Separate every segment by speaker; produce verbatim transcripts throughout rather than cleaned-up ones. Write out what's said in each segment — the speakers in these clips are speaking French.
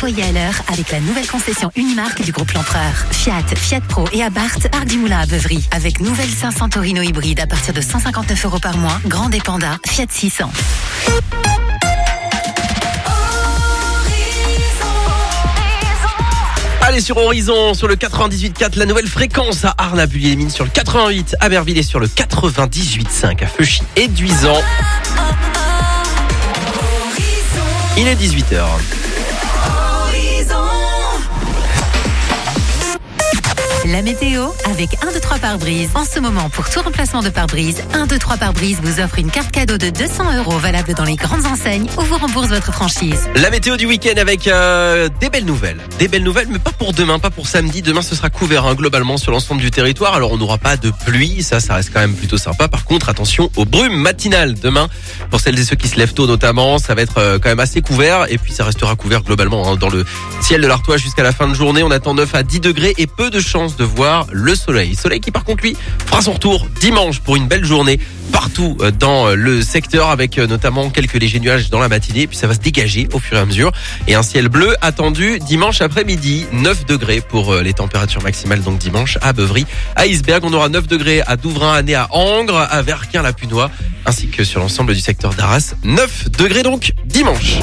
Speaker 1: Soyez à l'heure avec la nouvelle concession Unimarque du groupe L'Empereur. Fiat, Fiat Pro et Abarth, Parc du Moulin à Beuvry. Avec nouvelle cinq cents Torino hybride à partir de cent cinquante-neuf euros par mois. Grande et Panda, Fiat six cents.
Speaker 2: Allez sur Horizon, sur le quatre-vingt-dix-huit virgule quatre, la nouvelle fréquence à Arles-Bullier-les-Mines, sur le quatre-vingt-huit à Berville et sur le quatre-vingt-dix-huit virgule cinq à Feuchy et Duisan. Il est dix-huit heures.
Speaker 1: La météo avec un, deux, trois pare-brise. En ce moment, pour tout remplacement de pare-brise, un, deux, trois pare-brise vous offre une carte cadeau de deux cents euros valable dans les grandes enseignes ou vous rembourse votre franchise.
Speaker 2: La météo du week-end avec euh, des belles nouvelles. Des belles nouvelles, mais pas pour demain, pas pour samedi. Demain, ce sera couvert hein, globalement sur l'ensemble du territoire. Alors, on n'aura pas de pluie. Ça, ça reste quand même plutôt sympa. Par contre, attention aux brumes matinales. Demain, pour celles et ceux qui se lèvent tôt notamment, ça va être euh, quand même assez couvert. Et puis, ça restera couvert globalement hein, dans le ciel de l'Artois jusqu'à la fin de journée. On attend neuf à dix degrés et peu de chances de voir le soleil. Soleil qui par contre lui fera son retour dimanche pour une belle journée partout dans le secteur avec notamment quelques légers nuages dans la matinée puis ça va se dégager au fur et à mesure et un ciel bleu attendu dimanche après-midi. Neuf degrés pour les températures maximales donc dimanche à Beuvry, à Isberg. On aura neuf degrés à Douvrin, à Nez, à Angres, à Verquin-la-Punois ainsi que sur l'ensemble du secteur d'Arras. Neuf degrés donc dimanche.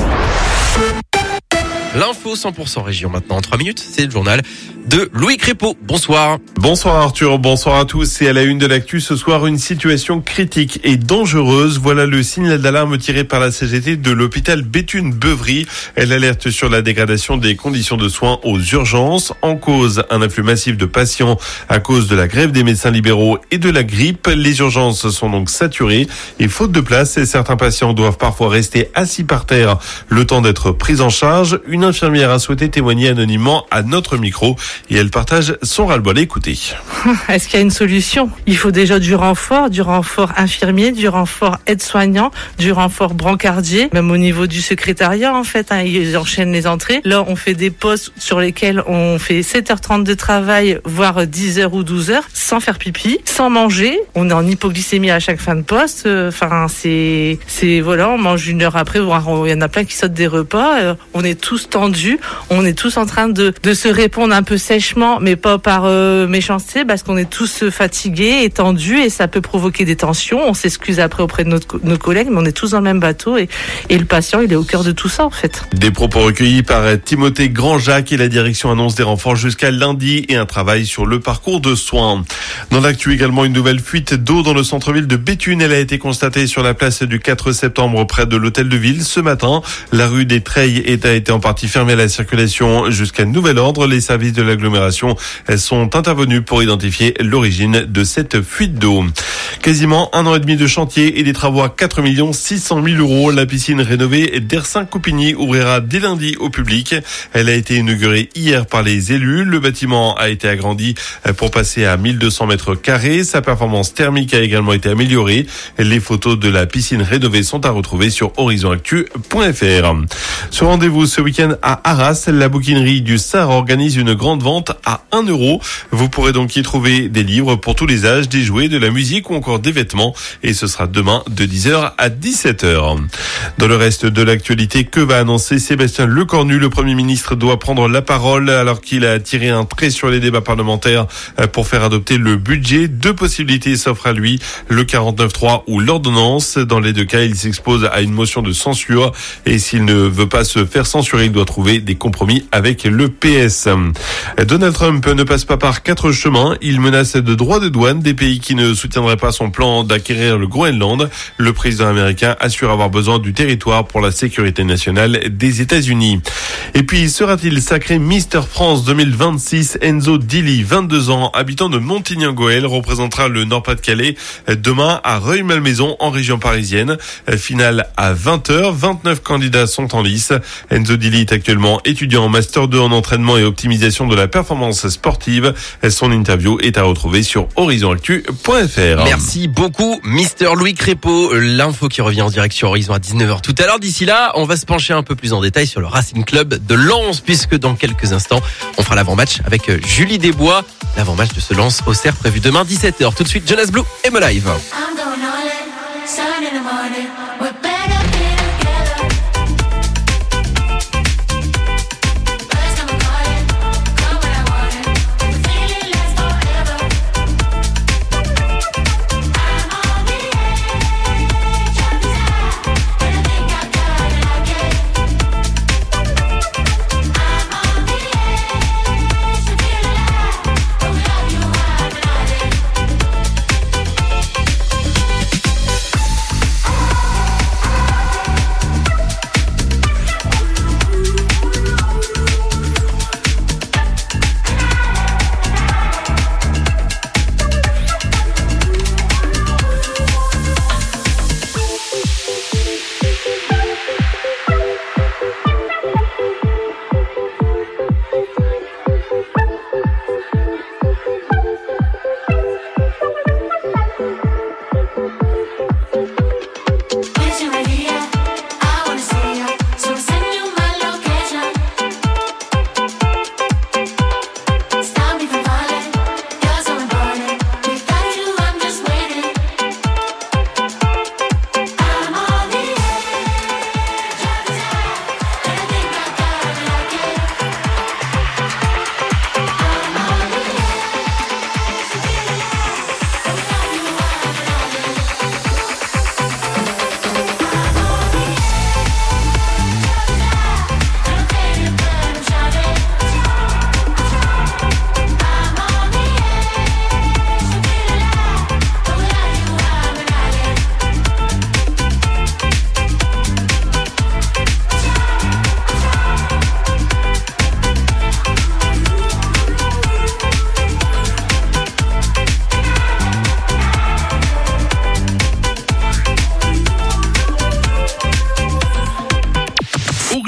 Speaker 2: L'info cent pour cent région maintenant en trois minutes, c'est le journal de Louis Crépeau. Bonsoir.
Speaker 3: Bonsoir Arthur, bonsoir à tous. Et à la une de l'actu ce soir, une situation critique et dangereuse. Voilà le signal d'alarme tiré par la C G T de l'hôpital Béthune-Beuvry. Elle alerte sur la dégradation des conditions de soins aux urgences. En cause, un afflux massif de patients à cause de la grève des médecins libéraux et de la grippe. Les urgences sont donc saturées et faute de place, certains patients doivent parfois rester assis par terre le temps d'être pris en charge. Une Une infirmière a souhaité témoigner anonymement à notre micro et elle partage son ras-le-bol. Écoutez.
Speaker 4: Est-ce qu'il y a une solution ? Il faut déjà du renfort, du renfort infirmier, du renfort aide-soignant, du renfort brancardier, même au niveau du secrétariat en fait, hein, ils enchaînent les entrées. Là, on fait des postes sur lesquels on fait sept heures trente de travail, voire dix heures ou douze heures, sans faire pipi, sans manger. On est en hypoglycémie à chaque fin de poste. Enfin, c'est, c'est voilà, on mange une heure après, voire il y en a plein qui sautent des repas. On est tous tendus, on est tous en train de, de se répondre un peu sèchement, mais pas par euh, méchanceté, parce qu'on est tous fatigués et tendus et ça peut provoquer des tensions. On s'excuse après auprès de notre, nos collègues, mais on est tous dans le même bateau et, et le patient, il est au cœur de tout ça en fait.
Speaker 3: Des propos recueillis par Timothée Grandjacques et la direction annonce des renforts jusqu'à lundi et un travail sur le parcours de soins. Dans l'actu également, une nouvelle fuite d'eau dans le centre-ville de Béthune. Elle a été constatée sur la place du quatre septembre près de l'hôtel de ville ce matin. La rue des Treilles a été en partie fermée à la circulation jusqu'à nouvel ordre. Les services de l'agglomération sont intervenus pour identifier l'origine de cette fuite d'eau. Quasiment un an et demi de chantier et des travaux à quatre millions six cent mille euros. La piscine rénovée d'Ersin-Coupigny ouvrira dès lundi au public. Elle a été inaugurée hier par les élus. Le bâtiment a été agrandi pour passer à mille deux cents mètres carrés. Sa performance thermique a également été améliorée. Les photos de la piscine rénovée sont à retrouver sur horizon actu point f r. Ce rendez-vous ce week-end à Arras, la bouquinerie du Sar organise une grande vente à un euro. Vous pourrez donc y trouver des livres pour tous les âges, des jouets, de la musique ou encore des vêtements. Et ce sera demain de dix heures à dix-sept heures. Dans le reste de l'actualité, que va annoncer Sébastien Lecornu? Le Premier ministre doit prendre la parole alors qu'il a tiré un trait sur les débats parlementaires pour faire adopter le budget. Deux possibilités s'offrent à lui, le quarante-neuf trois ou l'ordonnance. Dans les deux cas, il s'expose à une motion de censure et s'il ne veut pas se faire censurer, il doit trouver des compromis avec le P S. Donald Trump ne passe pas par quatre chemins. Il menace de droits de douane des pays qui ne soutiendraient pas son plan d'acquérir le Groenland. Le président américain assure avoir besoin du territoire pour la sécurité nationale des États-Unis. Et puis, sera-t-il sacré Mister France deux mille vingt-six? Enzo Dili, vingt-deux ans, habitant de Montigny-en-Goël, représentera le Nord-Pas-de-Calais demain à Rueil-Malmaison en région parisienne. Finale à vingt heures. vingt-neuf candidats sont en lice. Enzo Dili est actuellement étudiant en master deux en entraînement et optimisation de la performance sportive. Son interview est à retrouver sur horizon actu point f r.
Speaker 2: Merci beaucoup, Mister Louis Crépeau. L'info qui revient en direct sur Horizon à dix-neuf heures tout à l'heure. D'ici là, on va se pencher un peu plus en détail sur le Racing Club de Lens, puisque dans quelques instants, on fera l'avant-match avec Julie Desbois. L'avant-match de ce Lens au Cerf prévu demain dix-sept heures. Tout de suite, Jonas Blue et Me Live.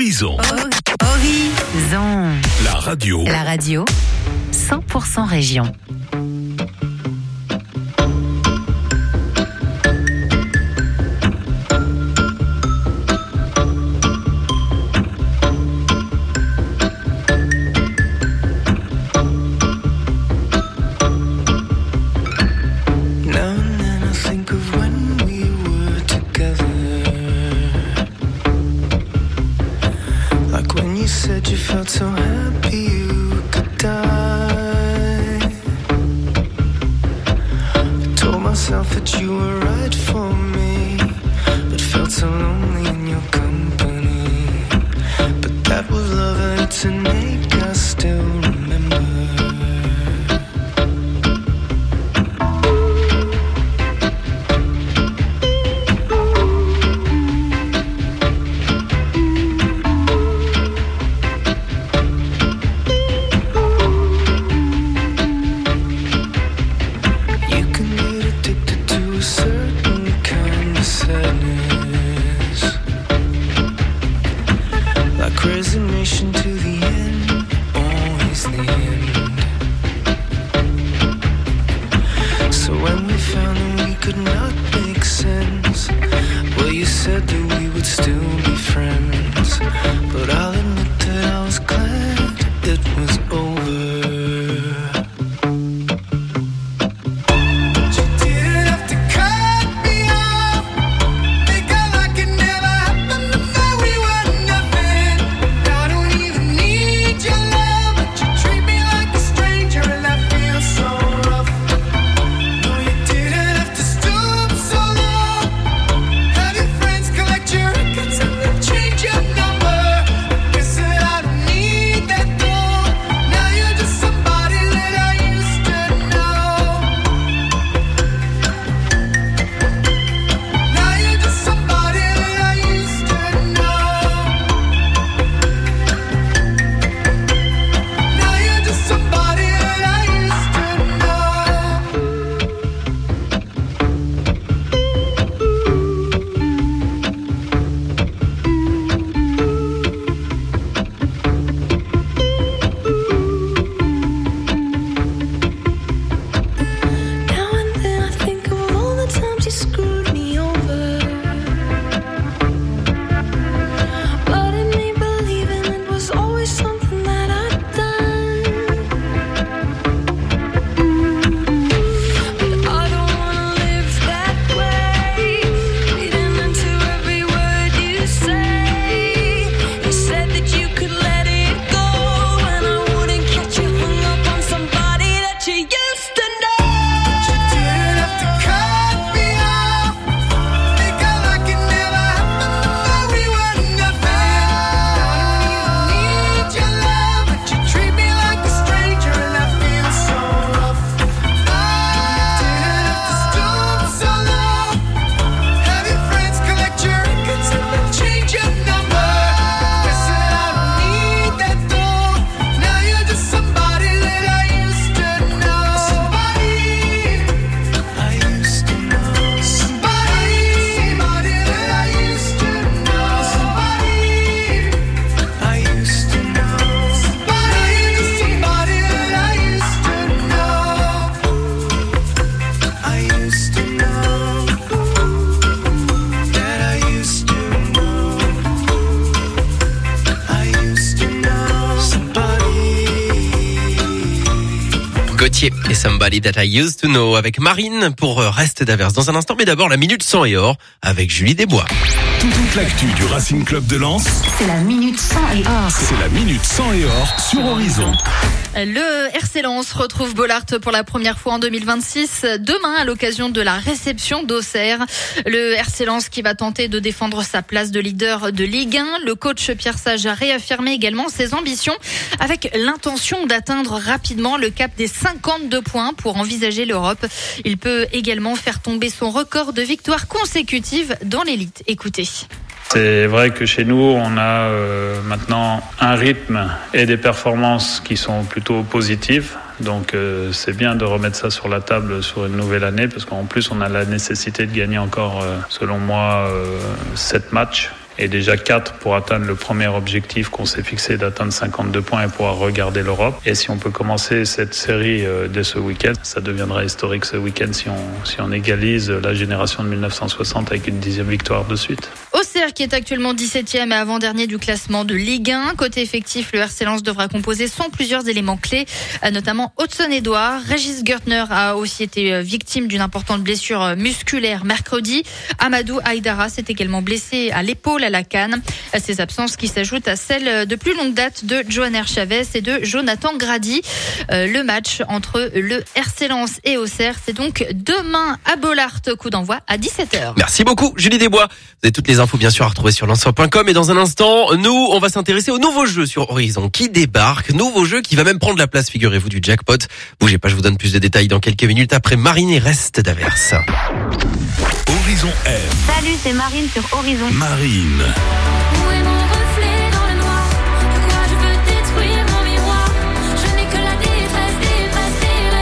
Speaker 5: Horizon.
Speaker 1: Oh, Horizon.
Speaker 5: La radio.
Speaker 1: La radio, cent pour cent région.
Speaker 6: So happy you could die. I told myself that you were right for me, but felt so lonely in your company. But that was love and it's an ache I still remember.
Speaker 2: Et Somebody That I Used To Know avec Marine pour Reste d'Averse dans un instant. Mais d'abord la Minute sang et or avec Julie Desbois.
Speaker 5: Toute l'actu du Racing Club de Lens.
Speaker 1: C'est la Minute sang et or.
Speaker 5: C'est la Minute sang et or sur Horizon.
Speaker 7: Le R C Lens retrouve Bollaert pour la première fois en deux mille vingt-six, demain à l'occasion de la réception d'Auxerre. Le R C Lens qui va tenter de défendre sa place de leader de Ligue un. Le coach Pierre Sage a réaffirmé également ses ambitions avec l'intention d'atteindre rapidement le cap des cinquante-deux points pour envisager l'Europe. Il peut également faire tomber son record de victoires consécutives dans l'élite. Écoutez.
Speaker 8: C'est vrai que chez nous, on a euh, maintenant un rythme et des performances qui sont plutôt positives. Donc euh, c'est bien de remettre ça sur la table sur une nouvelle année parce qu'en plus on a la nécessité de gagner encore, euh, selon moi, euh, sept matchs. et déjà quatre pour atteindre le premier objectif qu'on s'est fixé d'atteindre cinquante-deux points et pouvoir regarder l'Europe. Et si on peut commencer cette série dès ce week-end, ça deviendra historique ce week-end si on, si on égalise la génération de mille neuf cent soixante avec une dixième victoire de suite.
Speaker 7: Auxerre qui est actuellement dix-septième et avant-dernier du classement de Ligue un. Côté effectif, le R C Lens devra composer sans plusieurs éléments clés, notamment Hudson-Edouard. Régis Gertner a aussi été victime d'une importante blessure musculaire mercredi. Amadou Haïdara s'est également blessé à l'épaule à la canne. Ces absences qui s'ajoutent à celles de plus longue date de Johanner Chavez et de Jonathan Grady. Euh, le match entre le R C Lens et Auxerre, c'est donc demain à Bollaert, coup d'envoi à dix-sept heures.
Speaker 2: Merci beaucoup, Julie Desbois. Vous avez toutes les infos bien sûr à retrouver sur lensois point com et dans un instant, nous, on va s'intéresser au nouveau jeu sur Horizon qui débarque. Nouveau jeu qui va même prendre la place, figurez-vous, du jackpot. Bougez pas, je vous donne plus de détails dans quelques minutes après Marine et Reste d'Averse.
Speaker 5: Horizon M.
Speaker 9: Salut, c'est Marine sur Horizon.
Speaker 5: Marine.
Speaker 10: Où est mon reflet dans le noir? Pourquoi je veux détruire mon miroir? Je n'ai que la détresse, détresse,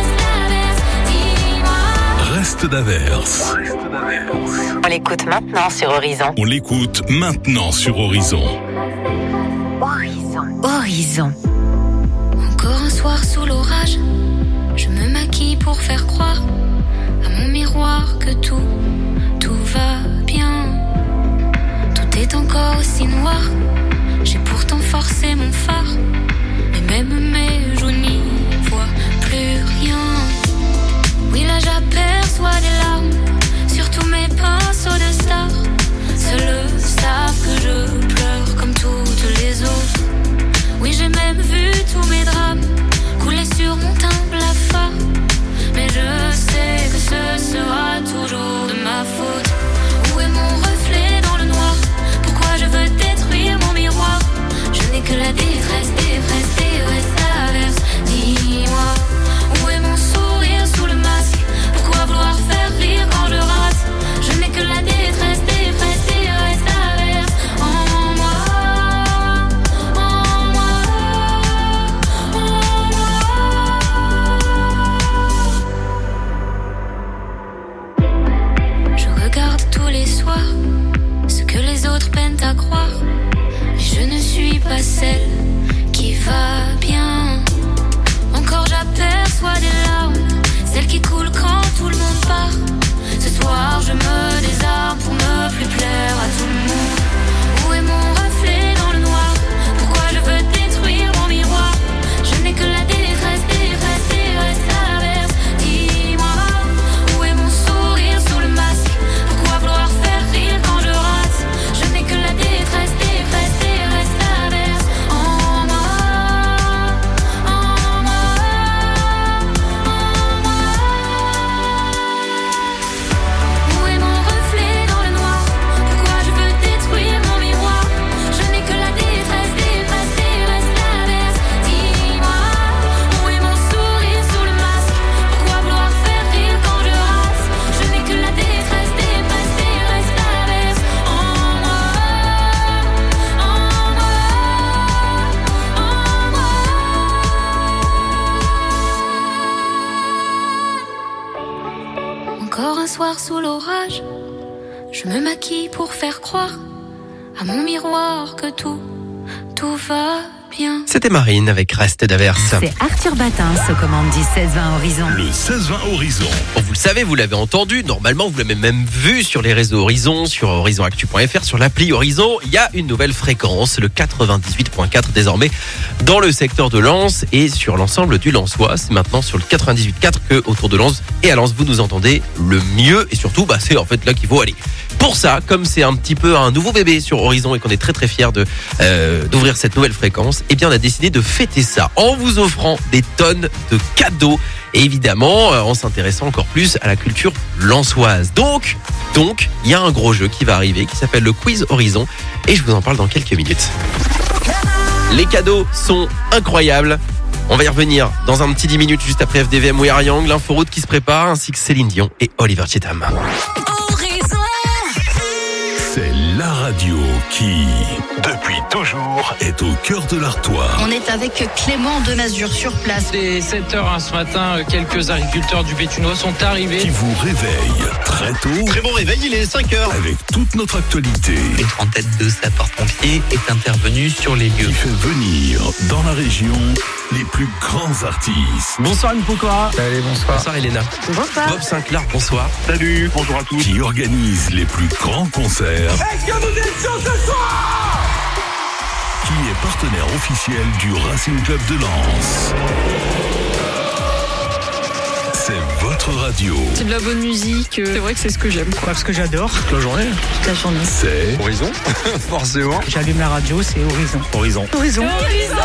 Speaker 10: détresse, Reste d'Averse, dis-moi.
Speaker 5: Reste d'Averse.
Speaker 1: On l'écoute maintenant sur Horizon.
Speaker 5: On l'écoute maintenant sur Horizon.
Speaker 1: Horizon. Horizon.
Speaker 10: Encore un soir sous l'orage, je me maquille pour faire croire à mon miroir que tout, tout va bien. Tout est encore aussi noir, j'ai pourtant forcé mon phare, mais même mes joues n'y voient plus rien. Oui là j'aperçois des larmes sur tous mes pinceaux de stars. Seuls savent que je pleure comme toutes les autres. Oui j'ai même vu tous mes drames couler sur mon teint blafard. Mais je sais que ce sera toujours de ma faute. Où est mon reflet dans le noir? Pourquoi je veux détruire mon miroir? Je n'ai que la détresse, détresse, détresse, averse. Dis-moi, où est mon sourire sous le masque? Pourquoi vouloir faire rire quand je rate? Je n'ai que la détresse, détresse, détresse, averse. En moi, en moi, en moi. Je regarde tous les soirs ce que les autres peinent à croire, mais je ne suis pas celle qui va bien. Encore j'aperçois des larmes, celles qui coulent quand tout le monde part. Ce soir je me désarme pour ne plus plaire à tout le monde. Où est mon reflet dans le noir? Pourquoi je veux détruire mon miroir? Je n'ai que la détresse, détresse, détresse, averse. Dis-moi, où est mon sourire sous le masque? Pourquoi vouloir faire rire quand je rate? Je n'ai que la détresse, détresse, détresse, averse. En moi, en moi, en moi. Où est mon reflet dans le noir? Pourquoi je veux détruire mon miroir? Je n'ai que la détresse, détresse, détresse, averse. Dis-moi, où est mon sourire sous le masque? Pourquoi vouloir faire rire quand je rate? Je n'ai que la détresse, détresse, détresse, averse. En moi, en moi, en moi. Encore un soir sous l'orage, je me maquille pour faire croire à mon miroir que tout, tout va bien.
Speaker 2: C'était Marine avec Reste d'Averse.
Speaker 1: C'est Arthur Batin, se commande du seize vingt Horizon.
Speaker 5: Le seize vingt Horizon.
Speaker 2: Bon, vous le savez, vous l'avez entendu, normalement vous l'avez même vu sur les réseaux Horizon, sur horizon actu point f r, sur l'appli Horizon. Il y a une nouvelle fréquence, le quatre-vingt-dix-huit point quatre désormais, dans le secteur de Lens et sur l'ensemble du Lensois. C'est maintenant sur le quatre-vingt-dix-huit point quatre que autour de Lens et à Lens vous nous entendez le mieux et surtout bah, c'est en fait là qu'il faut aller. Pour ça, comme c'est un petit peu un nouveau bébé sur Horizon et qu'on est très très fiers de, euh, d'ouvrir cette nouvelle fréquence, eh bien on a décidé de fêter ça en vous offrant des tonnes de cadeaux et évidemment euh, en s'intéressant encore plus à la culture lensoise. Donc, donc, il y a un gros jeu qui va arriver qui s'appelle le Quiz Horizon et je vous en parle dans quelques minutes. Les cadeaux sont incroyables. On va y revenir dans un petit dix minutes juste après F D V M We Are Young, l'inforoute qui se prépare ainsi que Céline Dion et Oliver Chetam.
Speaker 10: Horizon.
Speaker 5: C'est la radio qui, depuis toujours, est au cœur de l'Artois.
Speaker 7: On est avec Clément de Mazur sur place.
Speaker 11: Dès sept heures ce matin, quelques agriculteurs du Béthunois sont arrivés.
Speaker 5: Qui vous réveille très tôt.
Speaker 2: Très bon réveil, il est cinq heures.
Speaker 5: Avec toute notre actualité.
Speaker 12: Être en tête de sapeurs-pompiers est intervenu sur les lieux.
Speaker 5: Qui fait venir dans la région les plus grands artistes.
Speaker 11: Bonsoir Anne Pokora.
Speaker 2: Allez, bonsoir. Bonsoir Elena.
Speaker 4: Bonsoir.
Speaker 2: Bob Sinclair, bonsoir.
Speaker 5: Salut, bonjour à tous. Qui organise les plus grands concerts.
Speaker 13: Est-ce que vous êtes chaud ce soir?
Speaker 5: Qui est partenaire officiel du Racing Club de Lens. C'est votre radio.
Speaker 14: C'est de la bonne musique. C'est vrai que c'est ce que j'aime, quoi.
Speaker 11: Parce que j'adore toute la journée.
Speaker 14: Toute la journée.
Speaker 5: C'est
Speaker 2: Horizon. Forcément.
Speaker 11: J'allume la radio, c'est Horizon.
Speaker 2: Horizon.
Speaker 14: Horizon.
Speaker 5: Horizon.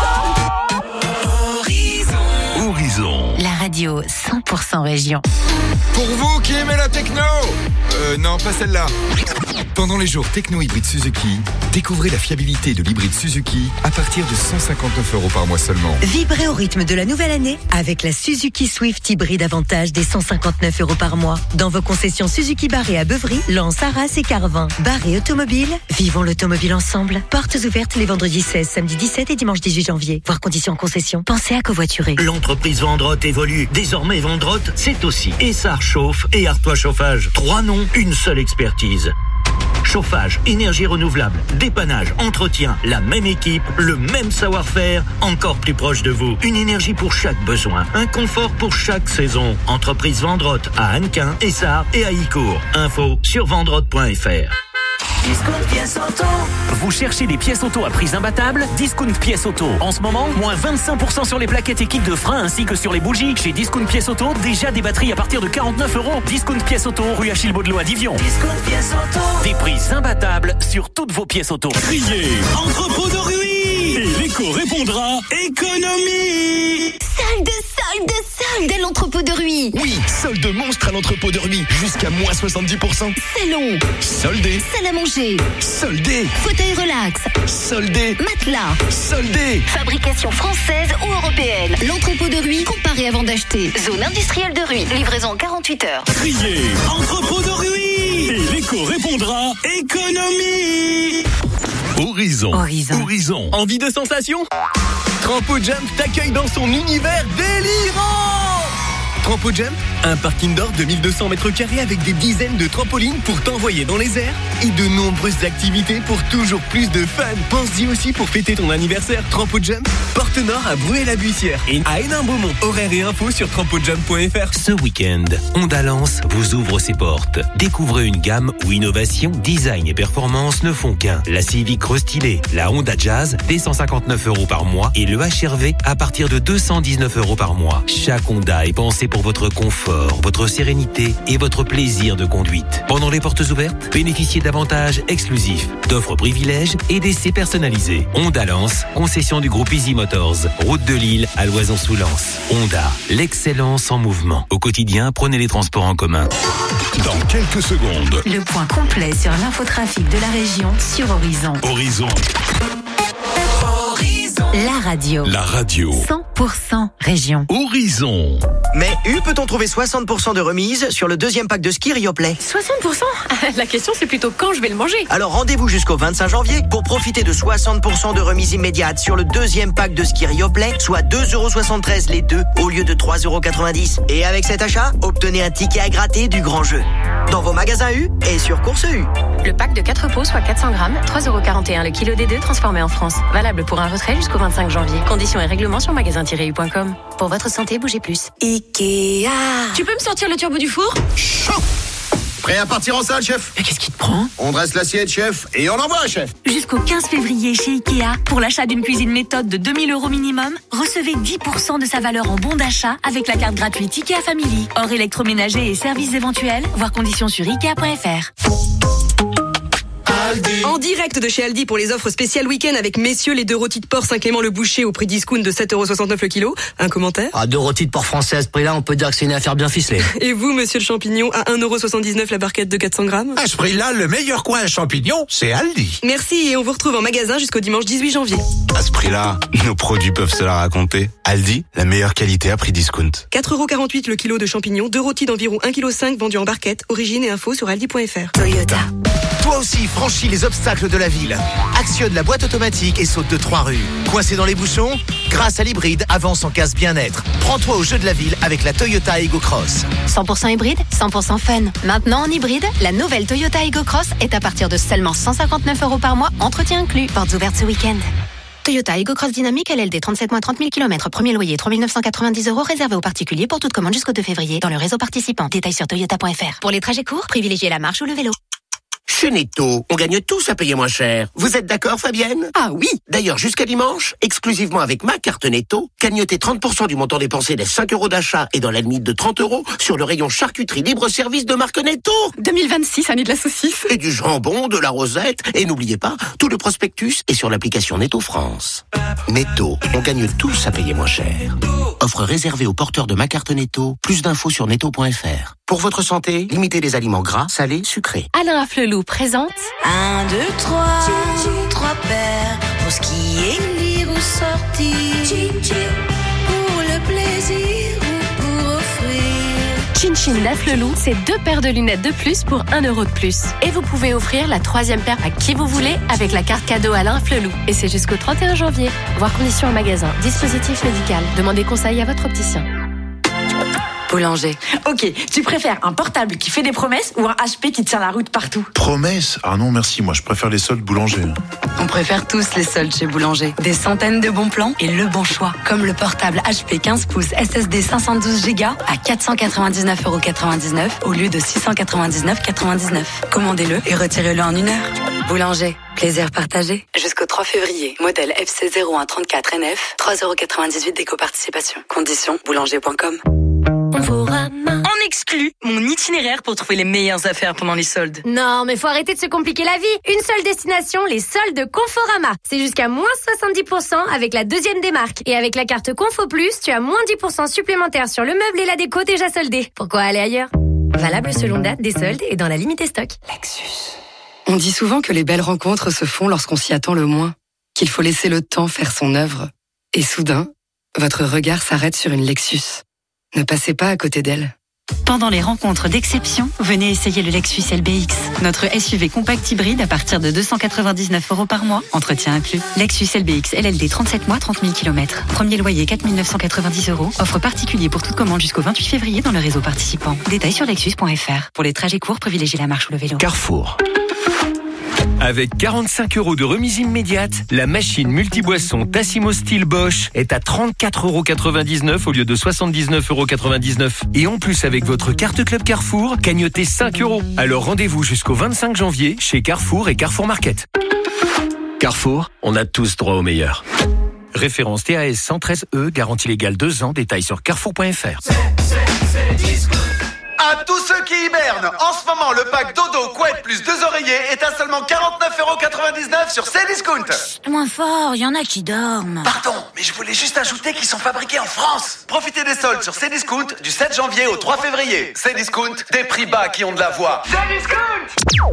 Speaker 5: Horizon.
Speaker 1: La radio cent pour cent région.
Speaker 15: Pour vous qui aimez la techno, euh, non, pas celle-là. Pendant les jours techno-hybride Suzuki, découvrez la fiabilité de l'hybride Suzuki à partir de cent cinquante-neuf euros par mois seulement.
Speaker 16: Vibrez au rythme de la nouvelle année avec la Suzuki Swift hybride Avantage des cent cinquante-neuf euros par mois. Dans vos concessions Suzuki Barré à Beuvry, Lens, Arras et Carvin. Barré Automobile, vivons l'automobile ensemble. Portes ouvertes les vendredis seize, samedi dix-sept et dimanche dix-huit janvier. Voir conditions en concession. Pensez à covoiturer.
Speaker 17: L'entreprise Vendrotte évolue. Désormais Vendrotte, c'est aussi Essar Chauffe et Artois Chauffage. Trois noms, une seule expertise. Chauffage, énergie renouvelable, dépannage, entretien, la même équipe, le même savoir-faire, encore plus proche de vous. Une énergie pour chaque besoin, un confort pour chaque saison. Entreprise Vendrotte à Hannequin, Essar et à Icourt. Info sur vendrotte point f r.
Speaker 18: Discount Pièces Auto. Vous cherchez des pièces auto à prix imbattables? Discount Pièces Auto. En ce moment, moins vingt-cinq pour cent sur les plaquettes et kits de frein ainsi que sur les bougies. Chez Discount Pièces Auto, déjà des batteries à partir de quarante-neuf euros. Discount Pièces Auto, rue Achille Baudelot à Divion. Discount Pièces Auto. Des prix imbattables sur toutes vos pièces auto.
Speaker 5: Criez entrepôt de Rui et l'écho répondra économie.
Speaker 19: Solde, solde, solde à l'entrepôt de Rui.
Speaker 20: Oui, solde monstre à l'entrepôt de Rui. Jusqu'à moins soixante-dix pour cent.
Speaker 19: Salon.
Speaker 20: Soldé.
Speaker 19: Salle à manger.
Speaker 20: Soldé.
Speaker 19: Fauteuil relax.
Speaker 20: Soldé.
Speaker 19: Matelas.
Speaker 20: Soldé.
Speaker 19: Fabrication française ou européenne. L'entrepôt de Rui, comparé avant d'acheter. Zone industrielle de Rui. Livraison en quarante-huit heures.
Speaker 5: Criez entrepôt de Rui et l'écho répondra économie. Horizon.
Speaker 1: Horizon.
Speaker 5: Horizon.
Speaker 20: Envie de sensation? Trampo Jump t'accueille dans son univers délirant. Trampo Jump, un parc indoor de mille deux cents mètres carrés avec des dizaines de trampolines pour t'envoyer dans les airs et de nombreuses activités pour toujours plus de fun. Pense-y aussi pour fêter ton anniversaire. Trampo Jump, porte nord à Bruay-la-Buissière et à Hénin-Beaumont. Horaires et infos sur trampo jump point f r.
Speaker 21: Ce week-end, Honda Lens vous ouvre ses portes. Découvrez une gamme où innovation, design et performance ne font qu'un. La Civic restylée, la Honda Jazz, dès cent cinquante-neuf euros par mois et le H R V à partir de deux cent dix-neuf euros par mois. Chaque Honda est pensé pour votre confort, votre sérénité et votre plaisir de conduite. Pendant les portes ouvertes, bénéficiez d'avantages exclusifs, d'offres privilèges et d'essais personnalisés. Honda Lens, concession du groupe Easy Motors, route de Lille à Loison-sous-Lens. Honda, l'excellence en mouvement. Au quotidien, prenez les transports en commun.
Speaker 5: Dans quelques secondes,
Speaker 1: Le point complet sur l'infotrafic de la région sur Horizon.
Speaker 5: Horizon.
Speaker 1: La radio.
Speaker 5: La radio.
Speaker 1: cent pour cent région.
Speaker 5: Horizon.
Speaker 22: Mais U peut-on trouver soixante pour cent de remise sur le deuxième pack de ski Rioplay?
Speaker 14: soixante pour cent? La question c'est plutôt quand je vais le manger.
Speaker 22: Alors rendez-vous jusqu'au vingt-cinq janvier pour profiter de soixante pour cent de remise immédiate sur le deuxième pack de ski Rioplay, soit deux euros soixante-treize les deux au lieu de trois euros quatre-vingt-dix. Et avec cet achat, obtenez un ticket à gratter du grand jeu. Dans vos magasins U et sur Course U.
Speaker 14: Le pack de quatre pots, soit quatre cents grammes, trois euros quarante et un le kilo D deux transformé en France. Valable pour un retrait jusqu'au vingt-cinq janvier. Conditions et règlements sur magasin tiret u point com.
Speaker 19: Pour votre santé, bougez plus.
Speaker 14: Ikea. Tu peux me sortir le turbo du four?
Speaker 23: Chaud. Prêt à partir en salle, chef?
Speaker 14: Mais qu'est-ce qui te prend?
Speaker 23: On dresse l'assiette, chef, et on envoie, chef.
Speaker 24: Jusqu'au quinze février chez Ikea, pour l'achat d'une cuisine méthode de deux mille euros minimum, recevez dix pour cent de sa valeur en bon d'achat avec la carte gratuite Ikea Family. Hors électroménager et services éventuels, voir conditions sur ikea point f r.
Speaker 14: En direct de chez Aldi pour les offres spéciales week-end avec messieurs les deux rôtis de porc Saint-Clément-le-Boucher au prix discount de sept euros soixante-neuf le kilo. Un commentaire?
Speaker 25: Ah, deux rôtis de porc français à ce prix-là, on peut dire que c'est une affaire bien ficelée.
Speaker 14: Et vous, monsieur le champignon, à un euro soixante-dix-neuf la barquette de quatre cents grammes?
Speaker 23: À ce prix-là, le meilleur coin à champignons, c'est Aldi.
Speaker 14: Merci et on vous retrouve en magasin jusqu'au dimanche dix-huit janvier.
Speaker 26: À ce prix-là, nos produits peuvent se la raconter. Aldi, la meilleure qualité à prix discount.
Speaker 14: quatre euros quarante-huit le kilo de champignons, deux rôtis d'environ un virgule cinq kilos vendus en barquette. Origine et info sur aldi point f r.
Speaker 19: Toyota.
Speaker 23: Toi aussi, franchement.
Speaker 3: Franchis les obstacles de la ville. Actionne la boîte automatique et saute de trois rues. Coincé dans les bouchons? Grâce à l'hybride, avance en casse bien-être. Prends-toi au jeu de la ville avec la Toyota Aygo Cross.
Speaker 14: cent pour cent hybride, cent pour cent fun. Maintenant en hybride, la nouvelle Toyota Aygo Cross est à partir de seulement cent cinquante-neuf euros par mois, entretien inclus. Portes ouvertes ce week-end. Toyota Aygo Cross Dynamique L L D, trente-sept mois, trente mille kilomètres, premier loyer, trois mille neuf cent quatre-vingt-dix euros, réservé aux particuliers pour toute commande jusqu'au deux février dans le réseau participant. Détails sur toyota point f r. Pour les trajets courts, privilégiez la marche ou le vélo.
Speaker 6: Chez Netto, on gagne tous à payer moins cher. Vous êtes d'accord, Fabienne?
Speaker 7: Ah oui.
Speaker 6: D'ailleurs, jusqu'à dimanche, exclusivement avec ma carte Netto, cagnotez trente pour cent du montant dépensé des cinq euros d'achat et dans la limite de trente euros sur le rayon charcuterie libre-service de marque Netto.
Speaker 7: deux mille vingt-six, année de la saucisse.
Speaker 6: Et du jambon, de la rosette. Et n'oubliez pas, tout le prospectus est sur l'application Netto France. Netto, on gagne tous à payer moins cher. Offre réservée aux porteurs de ma carte Netto. Plus d'infos sur netto point f r. Pour votre santé, limitez les aliments gras, salés, sucrés.
Speaker 14: Alain Afflelou présente
Speaker 8: Un, deux, trois, trois paires pour skier, lire ou sortir. Pour le plaisir ou pour offrir.
Speaker 14: Chin Chin d'Afflelou, c'est deux paires de lunettes de plus pour un euro de plus. Et vous pouvez offrir la troisième paire à qui vous voulez avec la carte cadeau Alain Afflelou. Et c'est jusqu'au trente et un janvier. Voir conditions en magasin. Dispositif médical. Demandez conseil à votre opticien.
Speaker 7: Boulanger. Ok, tu préfères un portable qui fait des promesses ou un H P qui tient la route partout?
Speaker 9: Promesses? Ah non merci, moi je préfère les soldes Boulanger.
Speaker 7: On préfère tous les soldes chez Boulanger. Des centaines de bons plans et le bon choix. Comme le portable H P quinze pouces S S D cinq cent douze giga à quatre cent quatre-vingt-dix-neuf euros quatre-vingt-dix-neuf au lieu de six cent quatre-vingt-dix-neuf euros quatre-vingt-dix-neuf. Commandez-le et retirez-le en une heure. Boulanger, plaisir partagé. Jusqu'au trois février, modèle F C zéro un trente-quatre N F, trois euros quatre-vingt-dix-huit d'éco-participation. Conditions, boulanger point com. On exclut mon itinéraire pour trouver les meilleures affaires pendant les soldes.
Speaker 10: Non, mais faut arrêter de se compliquer la vie. Une seule destination, les soldes Conforama. C'est jusqu'à moins soixante-dix pour cent avec la deuxième des marques. Et avec la carte Confo Plus, tu as moins dix pour cent supplémentaire sur le meuble et la déco déjà soldés. Pourquoi aller ailleurs? Valable selon date des soldes et dans la limite stock.
Speaker 7: Lexus. On dit souvent que les belles rencontres se font lorsqu'on s'y attend le moins. Qu'il faut laisser le temps faire son œuvre. Et soudain, votre regard s'arrête sur une Lexus. Ne passez pas à côté d'elle.
Speaker 27: Pendant les rencontres d'exception, venez essayer le Lexus L B X. Notre S U V compact hybride à partir de deux cent quatre-vingt-dix-neuf euros par mois, entretien inclus. Lexus L B X L L D trente-sept mois, trente mille kilomètres. Premier loyer quatre mille neuf cent quatre-vingt-dix euros. Offre particulier pour toute commande jusqu'au vingt-huit février dans le réseau participant. Détails sur lexus point f r. Pour les trajets courts, privilégiez la marche ou le vélo.
Speaker 21: Carrefour. Avec quarante-cinq euros de remise immédiate, la machine multiboisson Tassimo Steel Bosch est à trente-quatre euros quatre-vingt-dix-neuf au lieu de soixante-dix-neuf euros quatre-vingt-dix-neuf. Et en plus, avec votre carte Club Carrefour, cagnotez cinq euros. Alors rendez-vous jusqu'au vingt-cinq janvier chez Carrefour et Carrefour Market. Carrefour, on a tous droit au meilleur. Référence T A S cent treize E, garantie légale deux ans, détails sur carrefour point f r.
Speaker 28: À tous ceux qui hibernent, en ce moment, le pack dodo, couette plus deux oreillers est à seulement quarante-neuf euros quatre-vingt-dix-neuf sur Cdiscount.
Speaker 8: Moins fort, il y en a qui dorment.
Speaker 28: Pardon, mais je voulais juste ajouter qu'ils sont fabriqués en France. Profitez des soldes sur Cdiscount du sept janvier au trois février. Cdiscount, des prix bas qui ont de la voix. Cdiscount.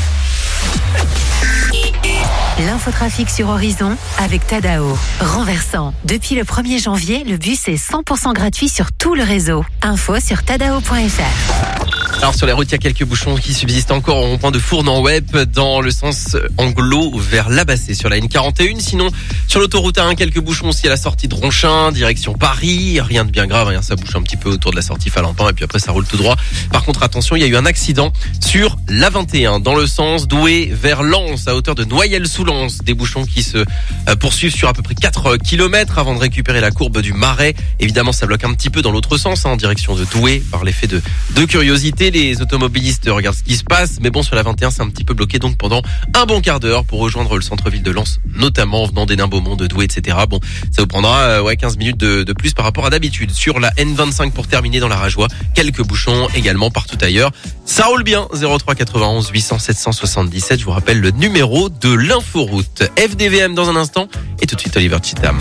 Speaker 1: L'infotrafic sur Horizon avec Tadao. Renversant. Depuis le premier janvier, le bus est cent pour cent gratuit sur tout le réseau. Info sur tadao point f r.
Speaker 2: Alors sur les routes, il y a quelques bouchons qui subsistent encore au rond-point de Fournes-en-Web dans le sens anglo vers Labassé sur la N quarante et un. Sinon, sur l'autoroute A un, quelques bouchons aussi à la sortie de Ronchin, direction Paris. Rien de bien grave, hein, ça bouge un petit peu autour de la sortie Falampin et puis après ça roule tout droit. Par contre, attention, il y a eu un accident sur l'A vingt et un dans le sens Douai vers Lens à hauteur de Noyelles-sous-Lens. Des bouchons qui se euh, poursuivent sur à peu près quatre kilomètres avant de récupérer la courbe du Marais. Évidemment, ça bloque un petit peu dans l'autre sens, hein, en direction de Douai par l'effet de, de curiosité. Les automobilistes regardent ce qui se passe, mais bon, sur la vingt et un, c'est un petit peu bloqué donc pendant un bon quart d'heure pour rejoindre le centre-ville de Lens, notamment en venant d'Hénin-Beaumont, de Douai, et cetera. Bon, ça vous prendra euh, ouais quinze minutes de, de plus par rapport à d'habitude. Sur la N vingt-cinq pour terminer dans la Rajoie, quelques bouchons également partout ailleurs. Ça roule bien. zéro trois quatre-vingt-onze huit cents sept cent soixante-dix-sept. Je vous rappelle le numéro de l'inforoute. F D V M dans un instant et tout de suite Oliver Cheatham.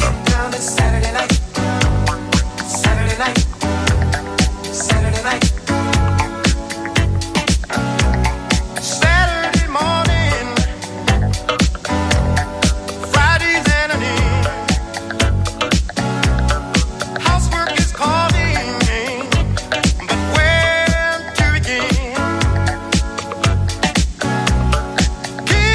Speaker 29: Keep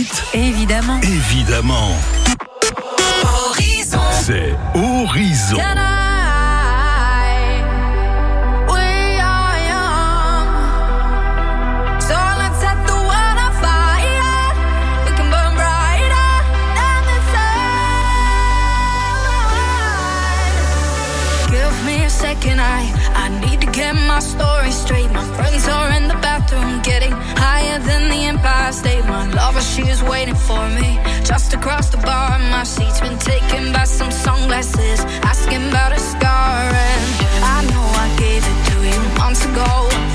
Speaker 21: suite,
Speaker 1: Évidemment.
Speaker 21: évidemment,
Speaker 5: Horizon.
Speaker 21: c'est Horizon.
Speaker 8: Second, I, I need to get my story straight. My friends are in the bathroom, getting higher than the Empire State. My lover, she is waiting for me just across the bar. My seat's been taken by some sunglasses, asking about a scar. And I know I gave it to you months ago.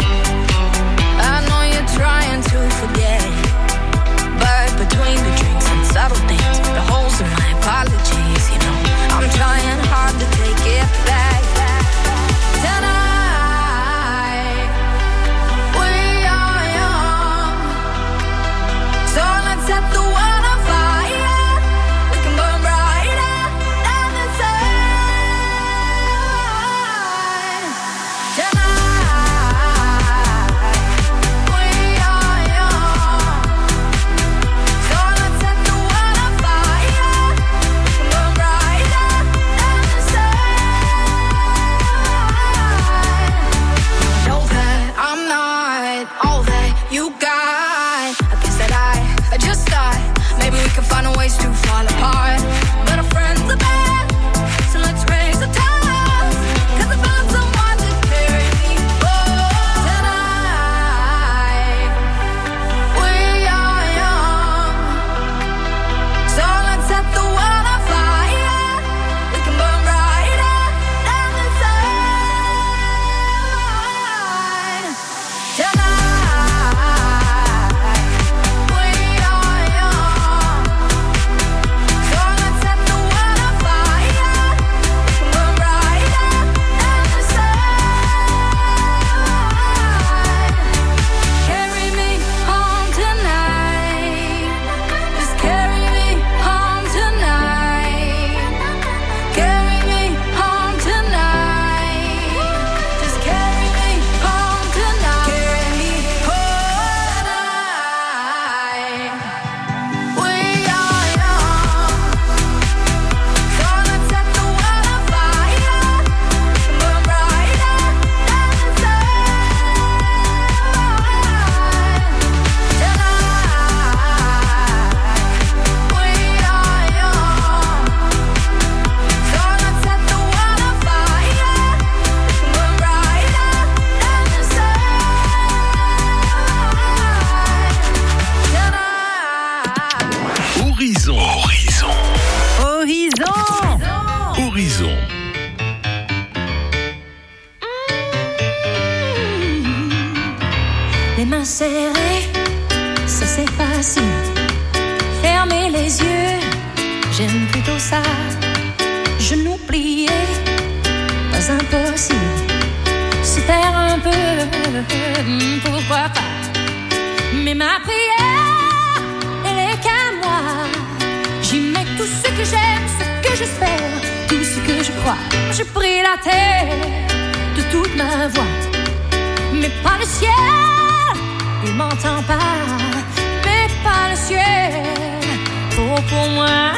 Speaker 8: I know you're trying to forget, but between the drinks and subtle things, the holes in my apologies, you know, I'm trying hard to take it back. Les mains serrées, ça c'est facile. Fermer les yeux, j'aime plutôt ça. Genoux pliés, pas impossible. Se taire un peu, pourquoi pas. Mais ma prière, elle est qu'à moi. J'y mets tout ce que j'aime, ce que j'espère, tout ce que je crois. Je prie la terre de toute ma voix, mais pas le ciel. Il m'entend pas, mais pas le ciel. Pour pour moi.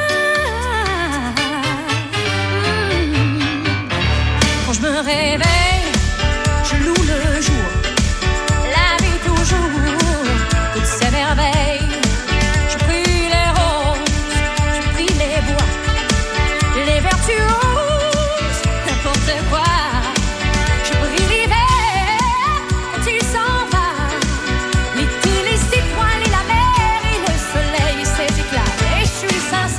Speaker 8: Quand je me réveille, je loue le jour. La vie toujours, toutes ces merveilles. Je prie les roses, je prie les bois, les vertueuses, n'importe quoi. Je prie l'hiver quand il s'en va, l'été, les citoyens et la mer et le soleil et ses éclats. Et je suis sincère.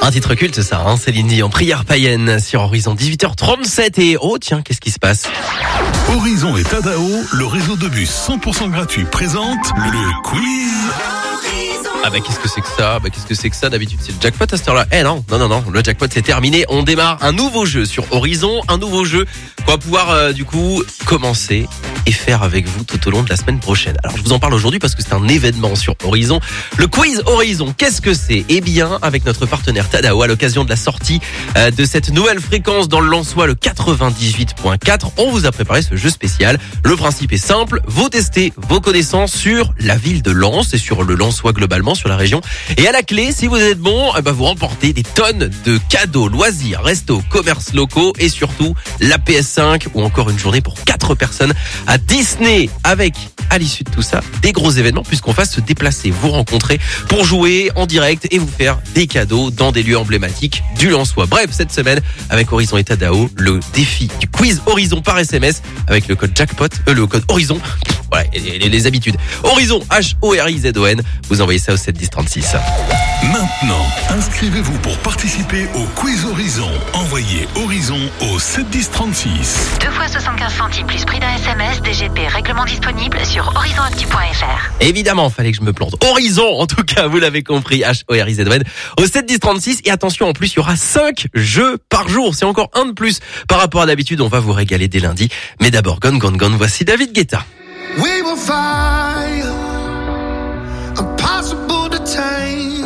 Speaker 2: Un titre culte ça, hein, Céline Dion, Prière païenne sur Horizon, dix-huit heures trente-sept et oh tiens, qu'est-ce qui se passe?
Speaker 4: Horizon et Tadao, le réseau de bus cent pour cent gratuit présente le quiz.
Speaker 2: Ah bah qu'est-ce que c'est que ça? Bah qu'est-ce que c'est que ça? D'habitude c'est le jackpot à cette heure-là. Eh non, non, non, non, le jackpot c'est terminé. On démarre un nouveau jeu sur Horizon, un nouveau jeu qu'on va pouvoir euh, du coup commencer et faire avec vous tout au long de la semaine prochaine. Alors je vous en parle aujourd'hui parce que c'est un événement sur Horizon. Le quiz Horizon, qu'est-ce que c'est? Eh bien, avec notre partenaire Tadao, à l'occasion de la sortie euh, de cette nouvelle fréquence dans le Lensois, le quatre-vingt-dix-huit point quatre, on vous a préparé ce jeu spécial. Le principe est simple, vous testez vos connaissances sur la ville de Lens et sur le Lensois globalement, sur la région. Et à la clé, si vous êtes bon, eh ben vous remportez des tonnes de cadeaux, loisirs, restos, commerces locaux et surtout la P S cinq ou encore une journée pour quatre personnes à Disney avec, à l'issue de tout ça, des gros événements puisqu'on va se déplacer, vous rencontrer pour jouer en direct et vous faire des cadeaux dans des lieux emblématiques du Lensois. Bref, cette semaine, avec Horizon et Tadao, le défi du quiz Horizon par S M S avec le code jackpot, euh, le code Horizon, voilà, les, les, les habitudes. Horizon, H O R I Z O N, vous envoyez ça au sept dix trente-six.
Speaker 4: Maintenant, inscrivez-vous pour participer au quiz Horizon. Envoyez Horizon au sept dix trente-six.
Speaker 14: Deux fois soixante-quinze centimes plus prix d'un S M S, D G P, règlement disponible sur horizon actu point f r.
Speaker 2: Évidemment, fallait que je me plante. Horizon, en tout cas, vous l'avez compris, H O R I Z O N, au sept dix trente-six. Et attention, en plus, il y aura cinq jeux par jour. C'est encore un de plus par rapport à d'habitude. On va vous régaler dès lundi. Mais d'abord, Gone Gone Gone, voici David Guetta.
Speaker 11: We will find impossible to tame,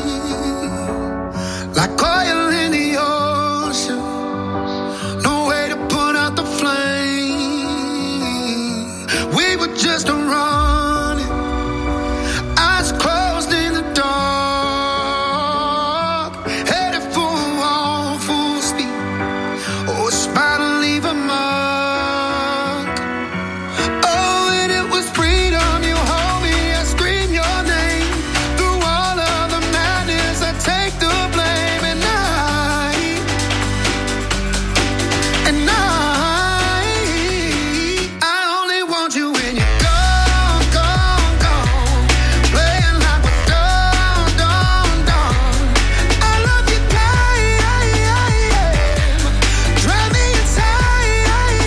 Speaker 11: like oil in the ocean, no way to put out the flame. We were just running, eyes closed in the dark, headed for a wall full speed. Oh, it's bound to leave a mark. Oh, and it was freedom. You hold me, I scream your name. Through all of the madness, I take the blame. And I, and I, I only want you when you're gone, gone, gone. Playing like we're done, done, done. I love you, time. Drive me inside.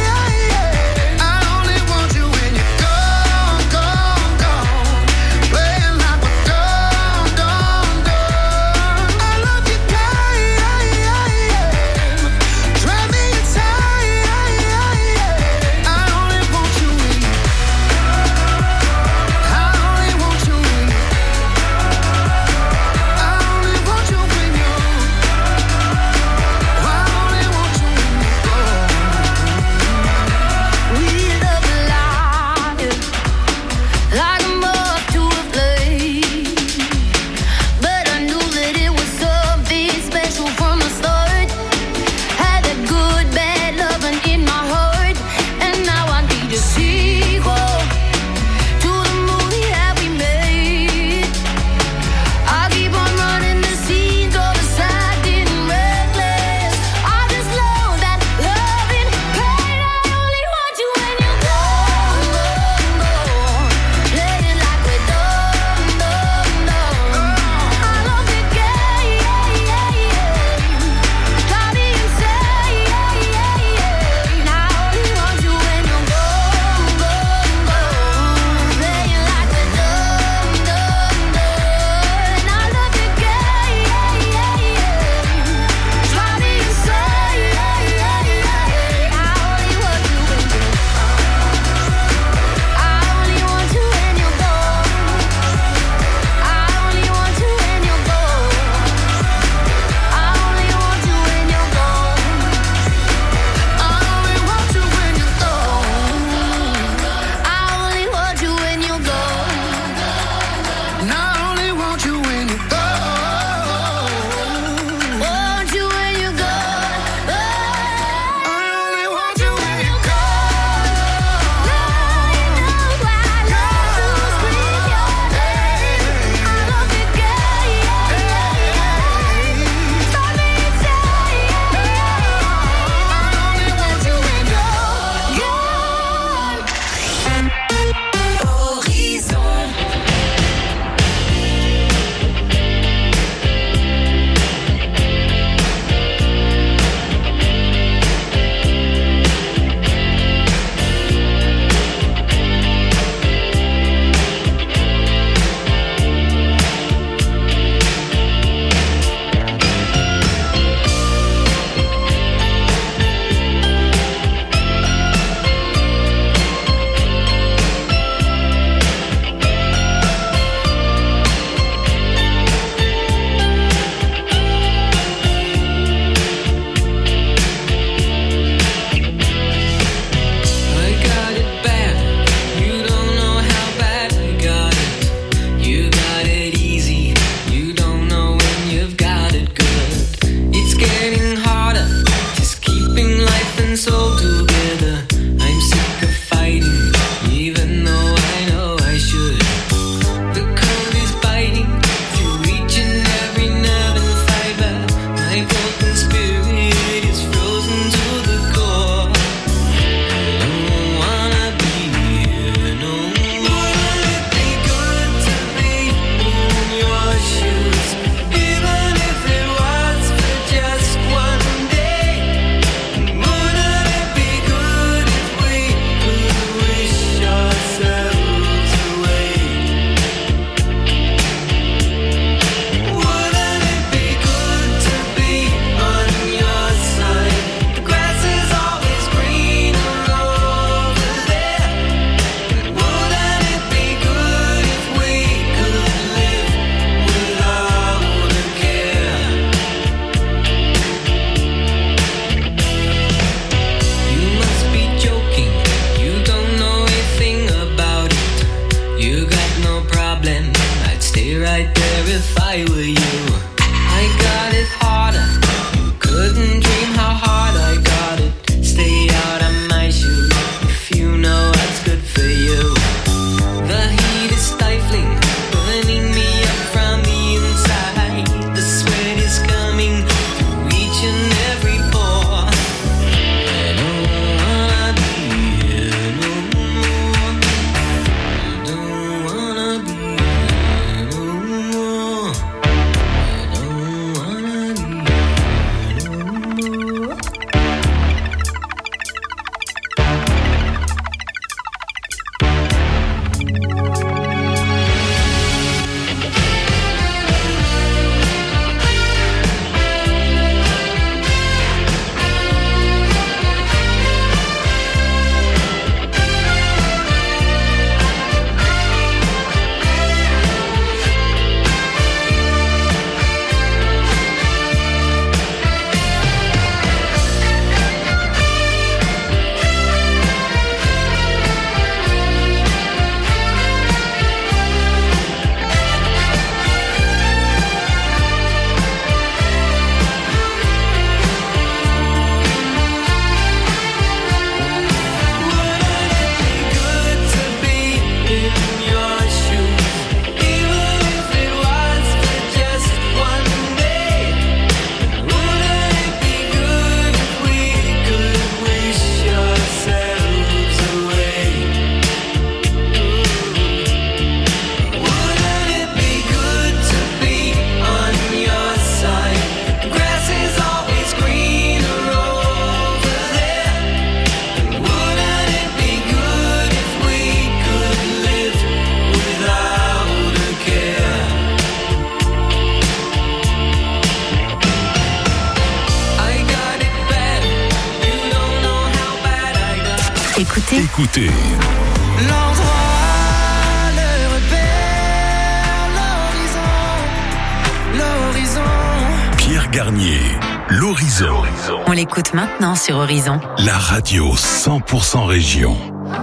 Speaker 1: écoutez.
Speaker 4: Écoutez.
Speaker 11: L'endroit, le repère, l'horizon, l'horizon.
Speaker 4: Pierre Garnier, l'Horizon.
Speaker 1: On l'écoute maintenant sur Horizon.
Speaker 4: La radio cent pour cent région.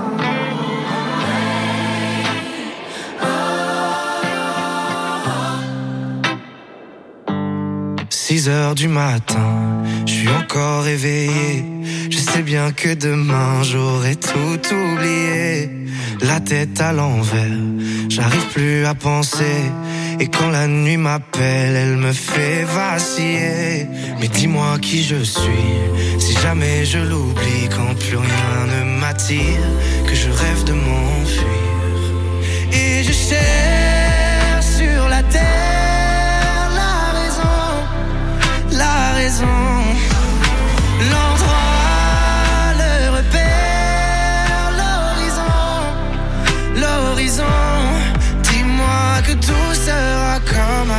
Speaker 11: six heures du matin, je suis encore éveillé. Je sais bien que demain j'aurai tout oublié. La tête à l'envers, j'arrive plus à penser. Et quand la nuit m'appelle, elle me fait vaciller. Mais dis-moi qui je suis, si jamais je l'oublie. Quand plus rien ne m'attire, que je rêve de m'enfuir. Et je cherche sur la terre la raison, la raison. L'endroit, le repère, l'horizon, l'horizon. Dis-moi que tout sera comme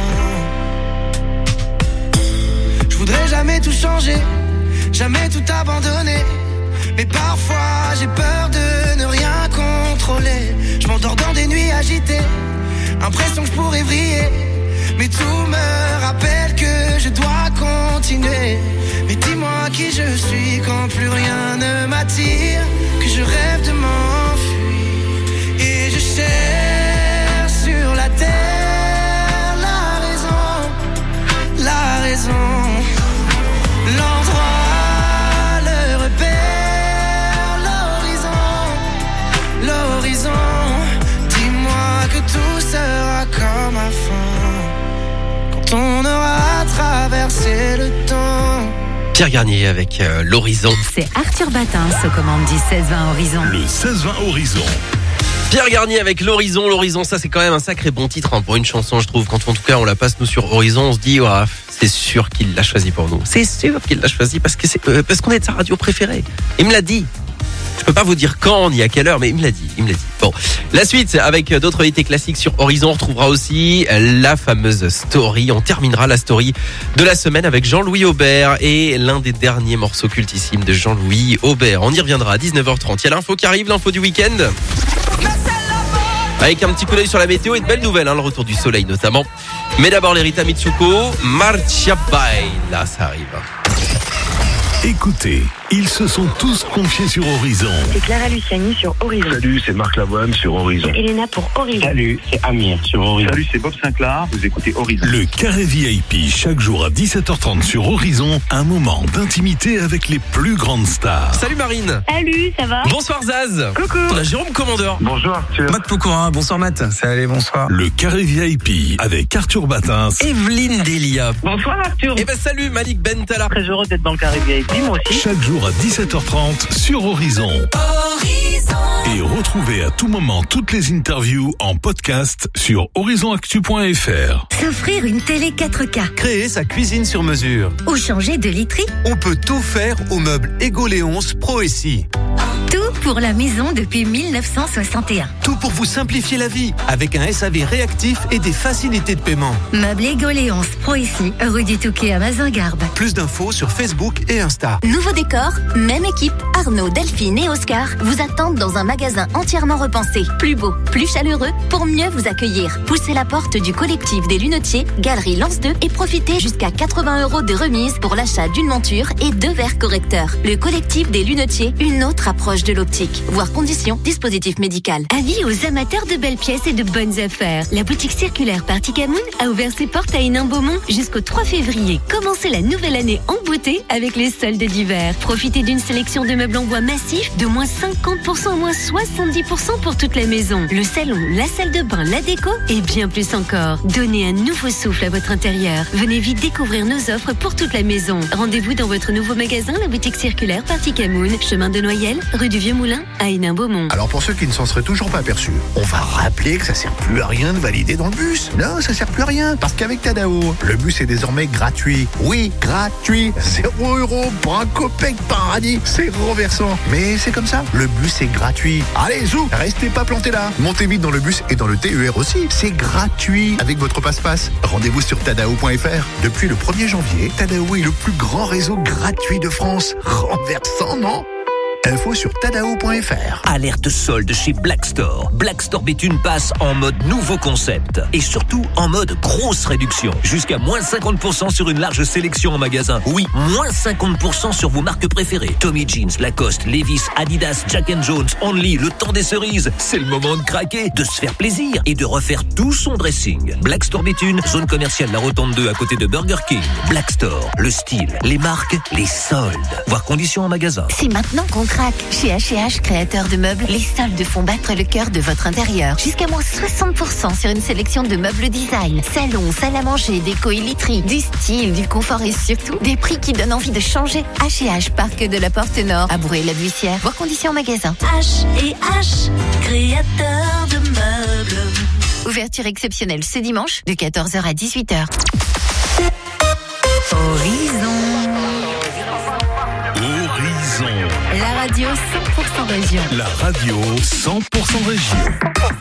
Speaker 11: avant. Je voudrais jamais tout changer, jamais tout abandonner. Mais parfois j'ai peur de ne rien contrôler. Je m'endors dans des nuits agitées, impression que je pourrais vriller. Mais tout me rappelle que je dois continuer. Mais dis-moi qui je suis quand plus rien ne m'attire, que je rêve de m'enfuir. Et je cherche sur la terre la raison, la raison. L'endroit, le repère, l'horizon, l'horizon. Dis-moi que tout sera comme avant, quand on aura traversé le temps.
Speaker 2: Pierre Garnier avec euh, l'Horizon.
Speaker 1: C'est Arthur Batin se commande du seize vingt Horizon.
Speaker 4: Le seize vingt Horizon.
Speaker 2: Pierre Garnier avec l'Horizon. L'Horizon, ça c'est quand même un sacré bon titre hein, pour une chanson, je trouve. Quand en tout cas on la passe nous sur Horizon, on se dit, ouais, c'est sûr qu'il l'a choisi pour nous. C'est sûr qu'il l'a choisi parce que c'est euh, parce qu'on est de sa radio préférée. Il me l'a dit. Je peux pas vous dire quand ni à quelle heure, mais il me l'a dit. Il me l'a dit. Bon, la suite avec d'autres hits classiques sur Horizon. On retrouvera aussi la fameuse story. On terminera la story de la semaine avec Jean-Louis Aubert et l'un des derniers morceaux cultissimes de Jean-Louis Aubert. On y reviendra à dix-neuf heures trente. Il y a l'info qui arrive, l'info du week-end. Avec un petit coup d'œil sur la météo et de belles nouvelles, hein, le retour du soleil notamment. Mais d'abord les Rita Mitsuko, Marcia Baila, ça arrive.
Speaker 4: Écoutez, ils se sont tous confiés sur Horizon.
Speaker 12: C'est Clara Luciani sur Horizon.
Speaker 13: Salut, c'est Marc Lavoine sur Horizon.
Speaker 12: Elena pour Horizon.
Speaker 13: Salut, c'est Amir sur Horizon. Salut, c'est Bob Sinclair, vous écoutez Horizon.
Speaker 4: Le carré V I P, chaque jour à dix-sept heures trente sur Horizon, un moment d'intimité avec les plus grandes stars.
Speaker 2: Salut Marine.
Speaker 12: Salut, ça va?
Speaker 2: Bonsoir Zaz.
Speaker 12: Coucou.
Speaker 2: On a Jérôme Commandeur.
Speaker 13: Bonjour Arthur.
Speaker 15: Matt Pokora, bonsoir Matt. Salut, bonsoir.
Speaker 4: Le carré V I P avec Arthur Batins.
Speaker 2: Evelyne Delia.
Speaker 12: Bonsoir Arthur.
Speaker 2: Et ben salut Malik Bentala.
Speaker 12: Très heureux d'être dans le carré V I P, moi aussi.
Speaker 4: Chaque jour à dix-sept heures trente sur Horizon. Horizon. Et retrouvez à tout moment toutes les interviews en podcast sur horizon actu point f r.
Speaker 16: S'offrir une télé quatre K.
Speaker 17: Créer sa cuisine sur mesure.
Speaker 16: Ou changer de literie.
Speaker 17: On peut tout faire au meuble Ego Léonce Pro S I.
Speaker 16: Tout pour la maison depuis mille neuf cent soixante et un.
Speaker 17: Tout pour vous simplifier la vie avec un S A V réactif et des facilités de paiement.
Speaker 16: Meuble Ego Léonce Pro ici, rue du Touquet à Mazingarbe.
Speaker 17: Plus d'infos sur Facebook et Insta.
Speaker 19: Nouveau décor, même équipe. Arnaud, Delphine et Oscar vous attendent dans un magasin entièrement repensé. Plus beau, plus chaleureux pour mieux vous accueillir. Poussez la porte du collectif des lunetiers, Galerie Lance deux et profitez jusqu'à quatre-vingts euros de remise pour l'achat d'une monture et deux verres correcteurs. Le collectif des lunetiers, une autre approche de l'optique. Voir conditions, dispositif médical.
Speaker 16: Avis aux amateurs de belles pièces et de bonnes affaires. La boutique circulaire Party Camoun a ouvert ses portes à Hénin-Beaumont jusqu'au trois février. Commencez la nouvelle année en beauté avec les soldes d'hiver. Profitez d'une sélection de meubles en bois massif de moins cinquante pour cent, moins soixante-dix pour cent pour toute la maison. Le salon, la salle de bain, la déco et bien plus encore. Donnez un nouveau souffle à votre intérieur. Venez vite découvrir nos offres pour toute la maison. Rendez-vous dans votre nouveau magasin, la boutique circulaire Party Camoun, chemin de Noyelles, rue du Vieux-Moulin à Hénin-Beaumont.
Speaker 23: Alors pour ceux qui ne s'en seraient toujours pas aperçus, on va rappeler que ça sert plus à rien de valider dans le bus. Non, ça sert plus à rien parce qu'avec Tadao, le bus est désormais gratuit. Oui, gratuit. Zéro euro pour un copec par radis. C'est renversant. Mais c'est comme ça. Le bus est gratuit. Allez, zou, restez pas plantés là. Montez vite dans le bus et dans le T E R aussi. C'est gratuit avec votre passe-passe. Rendez-vous sur tadao point f r. Depuis le premier janvier, Tadao est le plus grand réseau gratuit de France. Renversant, non? Info sur tadao point f r.
Speaker 3: Alerte solde chez Black Store. Black Store Béthune passe en mode nouveau concept. Et surtout en mode grosse réduction. Jusqu'à moins cinquante pour cent sur une large sélection en magasin. Oui, moins cinquante pour cent sur vos marques préférées. Tommy Jeans, Lacoste, Levi's, Adidas, Jack and Jones, Only, le temps des cerises. C'est le moment de craquer, de se faire plaisir et de refaire tout son dressing. Black Store Béthune, zone commerciale La Rotonde deux à côté de Burger King. Black Store, le style, les marques, les soldes. Voir conditions en magasin.
Speaker 19: C'est maintenant qu'on craque. Chez H et H, créateur de meubles, les soldes font battre le cœur de votre intérieur. Jusqu'à moins soixante pour cent sur une sélection de meubles design. Salon, salle à manger, déco et literie. Du style, du confort et surtout des prix qui donnent envie de changer. H et H, parc de la Porte Nord, à Brouet-la-Buissière. Voir conditions en magasin.
Speaker 8: H et H, créateur de meubles.
Speaker 19: Ouverture exceptionnelle ce dimanche de quatorze heures à dix-huit heures.
Speaker 1: Horizon.
Speaker 4: Horizon.
Speaker 1: La radio cent pour cent région.
Speaker 4: La radio cent pour cent région.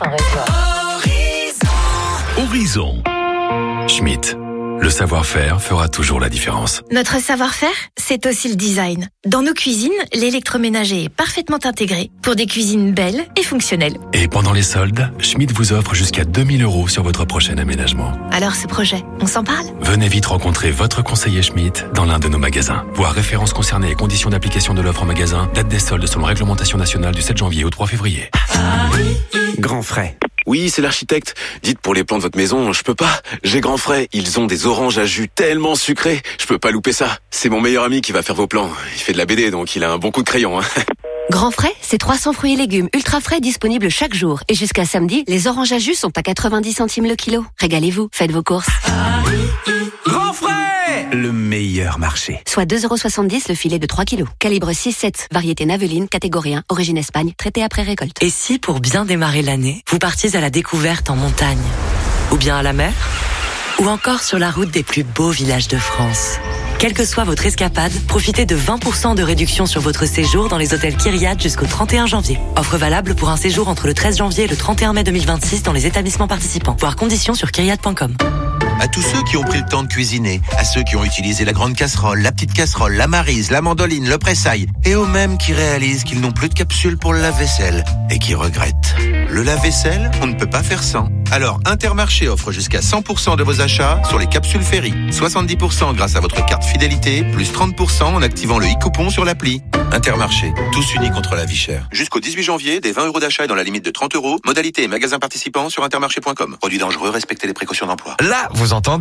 Speaker 4: Horizon.
Speaker 6: Schmitt. Le savoir-faire fera toujours la différence.
Speaker 18: Notre savoir-faire, c'est aussi le design. Dans nos cuisines, l'électroménager est parfaitement intégré pour des cuisines belles et fonctionnelles.
Speaker 6: Et pendant les soldes, Schmitt vous offre jusqu'à deux mille euros sur votre prochain aménagement.
Speaker 18: Alors ce projet, on s'en parle ?
Speaker 6: Venez vite rencontrer votre conseiller Schmitt dans l'un de nos magasins. Voir références concernées et conditions d'application de l'offre en magasin, date des soldes selon réglementation nationale du sept janvier au trois février.
Speaker 20: Grand frais. Oui, c'est l'architecte. Dites pour les plans de votre maison, je peux pas. J'ai Grand Frais. Ils ont des oranges à jus tellement sucrés. Je peux pas louper ça. C'est mon meilleur ami qui va faire vos plans. Il fait de la B D, donc il a un bon coup de crayon. Hein.
Speaker 14: Grand Frais, c'est trois cents fruits et légumes ultra frais disponibles chaque jour. Et jusqu'à samedi, les oranges à jus sont à quatre-vingt-dix centimes le kilo. Régalez-vous, faites vos courses.
Speaker 17: Grand Frais, le meilleur marché.
Speaker 14: Soit deux euros soixante-dix le filet de trois kilos. Calibre six sept, variété Naveline, catégorie un, origine Espagne, traité après récolte.
Speaker 22: Et si, pour bien démarrer l'année, vous partiez à la découverte en montagne? Ou bien à la mer? Ou encore sur la route des plus beaux villages de France? Quelle que soit votre escapade, profitez de vingt pour cent de réduction sur votre séjour dans les hôtels Kyriat jusqu'au trente et un janvier. Offre valable pour un séjour entre le treize janvier et le trente et un mai deux mille vingt-six dans les établissements participants. Voir conditions sur kyriat point com.
Speaker 24: À tous ceux qui ont pris le temps de cuisiner, à ceux qui ont utilisé la grande casserole, la petite casserole, la maryse, la mandoline, le pressail, et aux mêmes qui réalisent qu'ils n'ont plus de capsule pour le lave-vaisselle et qui regrettent. Le lave-vaisselle, on ne peut pas faire sans. Alors Intermarché offre jusqu'à cent pour cent de vos achats sur les capsules Ferry. soixante-dix pour cent grâce à votre carte fidélité, plus trente pour cent en activant le e-coupon sur l'appli. Intermarché, tous unis contre la vie chère. Jusqu'au dix-huit janvier, des vingt euros d'achat et dans la limite de trente euros. Modalité et magasins participants sur intermarché point com. Produit dangereux, respectez les précautions d'emploi.
Speaker 25: Là, vous entendez ?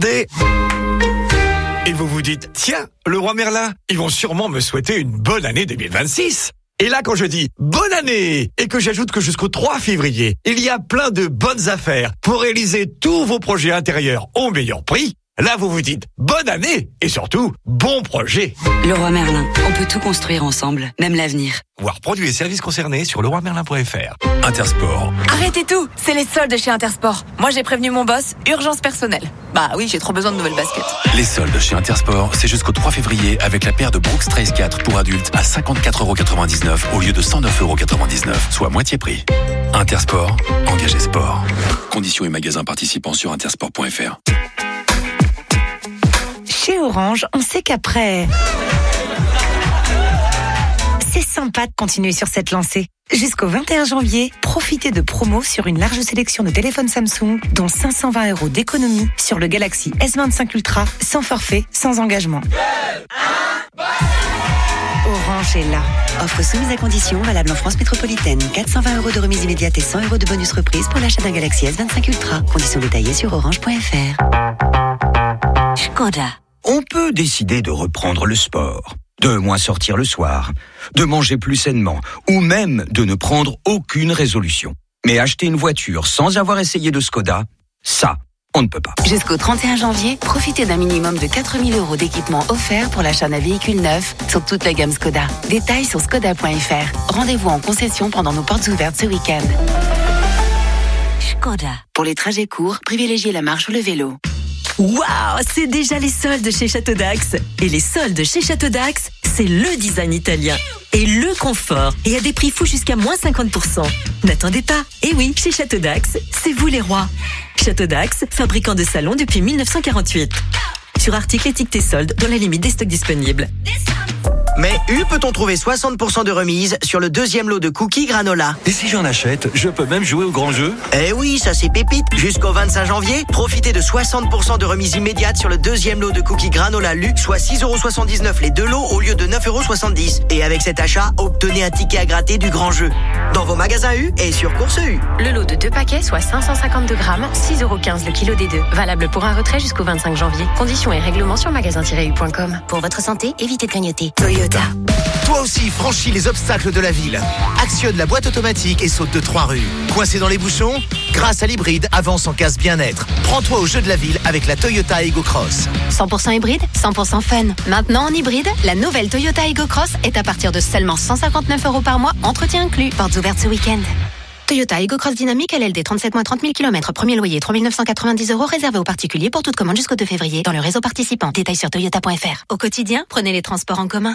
Speaker 25: Et vous vous dites, tiens, le roi Merlin, ils vont sûrement me souhaiter une bonne année deux mille vingt-six. Et là, quand je dis bonne année et que j'ajoute que jusqu'au trois février, il y a plein de bonnes affaires pour réaliser tous vos projets intérieurs au meilleur prix, là, vous vous dites bonne année et surtout bon projet.
Speaker 27: Le roi Merlin, on peut tout construire ensemble, même l'avenir.
Speaker 25: Voir produits et services concernés sur le roi merlin point f r.
Speaker 6: Intersport.
Speaker 26: Arrêtez tout, c'est les soldes chez Intersport. Moi j'ai prévenu mon boss, urgence personnelle. Bah oui, j'ai trop besoin de nouvelles baskets.
Speaker 6: Les soldes chez Intersport, c'est jusqu'au trois février avec la paire de Brooks Trace quatre pour adultes à cinquante-quatre euros quatre-vingt-dix-neuf au lieu de cent neuf euros quatre-vingt-dix-neuf, soit moitié prix. Intersport, engagez sport. Conditions et magasins participants sur intersport point f r.
Speaker 18: Chez Orange, on sait qu'après... C'est sympa de continuer sur cette lancée. Jusqu'au vingt et un janvier, profitez de promos sur une large sélection de téléphones Samsung, dont cinq cent vingt euros d'économie sur le Galaxy S vingt-cinq Ultra, sans forfait, sans engagement.
Speaker 14: Orange est là. Offre soumise à condition, valable en France métropolitaine. quatre cent vingt euros de remise immédiate et cent euros de bonus reprise pour l'achat d'un Galaxy S vingt-cinq Ultra. Conditions détaillées sur orange point f r.
Speaker 19: Skoda.
Speaker 29: On peut décider de reprendre le sport, de moins sortir le soir, de manger plus sainement, ou même de ne prendre aucune résolution. Mais acheter une voiture sans avoir essayé de Skoda, ça, on ne peut pas.
Speaker 14: Jusqu'au trente et un janvier, profitez d'un minimum de quatre mille euros d'équipement offert pour l'achat d'un véhicule neuf sur toute la gamme Skoda. Détails sur skoda point f r. Rendez-vous en concession pendant nos portes ouvertes ce week-end. Skoda. Pour les trajets courts, privilégiez la marche ou le vélo.
Speaker 22: Waouh, c'est déjà les soldes chez Château d'Axe. Et les soldes chez Château d'Axe, c'est le design italien et le confort. Et à des prix fous jusqu'à moins cinquante pour cent. N'attendez pas. Et oui, chez Château d'Axe, c'est vous les rois. Château d'Axe, fabricant de salons depuis mille neuf cent quarante-huit. Sur articles étiquetés soldes dans la limite des stocks disponibles.
Speaker 5: Mais U peut-on trouver soixante pour cent de remise sur le deuxième lot de cookies granola.
Speaker 7: Et si j'en achète, je peux même jouer au grand jeu?
Speaker 5: Eh oui, ça c'est pépite. Jusqu'au vingt-cinq janvier, profitez de soixante pour cent de remise immédiate sur le deuxième lot de cookies granola Lu, soit six euros soixante-dix-neuf les deux lots au lieu de neuf euros soixante-dix. Et avec cet achat, obtenez un ticket à gratter du grand jeu. Dans vos magasins U et sur Course U.
Speaker 14: Le lot de deux paquets, soit cinq cent cinquante-deux grammes, six euros quinze le kilo des deux. Valable pour un retrait jusqu'au vingt-cinq janvier. Conditions et règlements sur magasin tiret u point com.
Speaker 19: Pour votre santé, évitez de grignoter.
Speaker 9: Toyota. Toi aussi, franchis les obstacles de la ville. Actionne la boîte automatique et saute de trois rues. Coincé dans les bouchons? Grâce à l'hybride, avance en casse bien-être. Prends-toi au jeu de la ville avec la Toyota Ego Cross.
Speaker 14: cent pour cent hybride, cent pour cent fun. Maintenant en hybride, la nouvelle Toyota Ego Cross est à partir de seulement cent cinquante-neuf euros par mois, entretien inclus. Portes ouvertes ce week-end. Toyota Ego Cross Dynamique L L D, trente-sept mois, trente mille kilomètres. Premier loyer, trois mille neuf cent quatre-vingt-dix euros, réservé aux particuliers pour toute commande jusqu'au deux février dans le réseau participant. Détails sur toyota point f r. Au quotidien, prenez les transports en commun.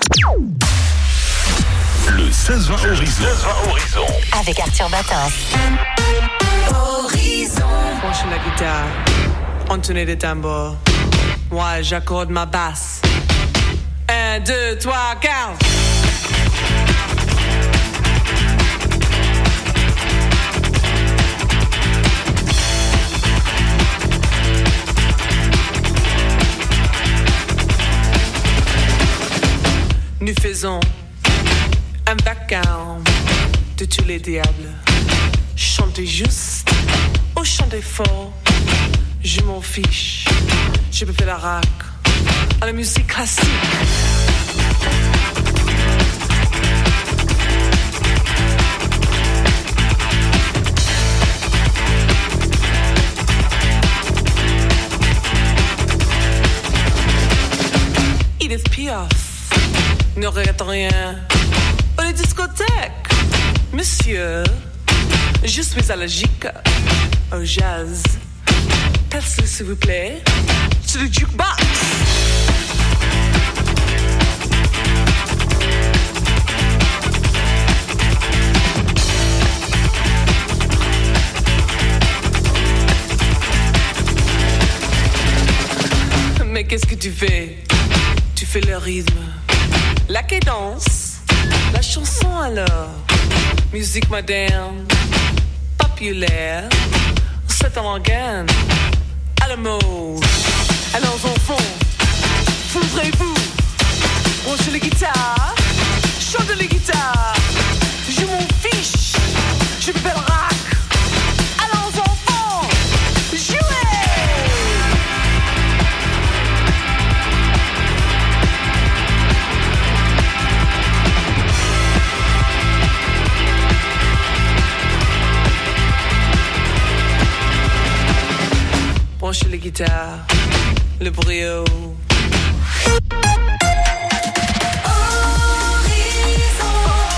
Speaker 4: Le seize vingt Horizon.
Speaker 1: Avec Arthur Batin.
Speaker 10: Horizon. Penche la guitare, entonner des tambours. Moi, j'accorde ma basse. Un, deux, trois, quinze. Nous faisons un vacarme de tous les diables. Chantez juste ou chantez fort, je m'en fiche. Je peux faire la rac à la musique classique. Edith Piaf ne regrette rien. Oh, les discothèques, monsieur, je suis allergique au jazz. Passez, s'il vous plaît, sur le jukebox. Mais qu'est-ce que tu fais? Tu fais le rythme, la cadence, la chanson alors. Musique moderne, populaire, c'est en organe, à la mode. Alors enfants, ouvrez-vous, branchez les guitares, chantez les guitares. Je m'en fiche, je peux faire le rock. Alors enfants, jouez! Branchez les guitares, le brio,